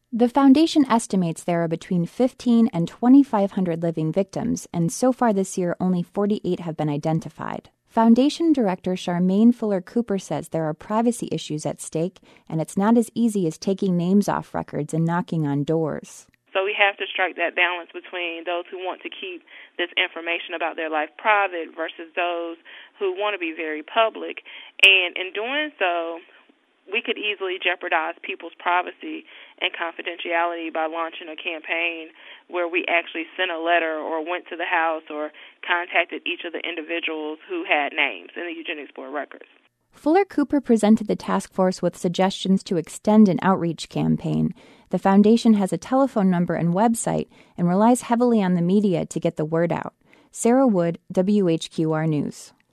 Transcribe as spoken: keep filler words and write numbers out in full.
The foundation estimates there are between fifteen and twenty-five hundred living victims, and so far this year only forty-eight have been identified. Foundation Director Charmaine Fuller Cooper says there are privacy issues at stake, and it's not as easy as taking names off records and knocking on doors. So we have to strike that balance between those who want to keep this information about their life private versus those who want to be very public. And in doing so, we could easily jeopardize people's privacy and confidentiality by launching a campaign where we actually sent a letter or went to the house or contacted each of the individuals who had names in the Eugenics Board records. Fuller Cooper presented the task force with suggestions to extend an outreach campaign. The foundation has a telephone number and website and relies heavily on the media to get the word out. Sarah Wood, W H Q R News.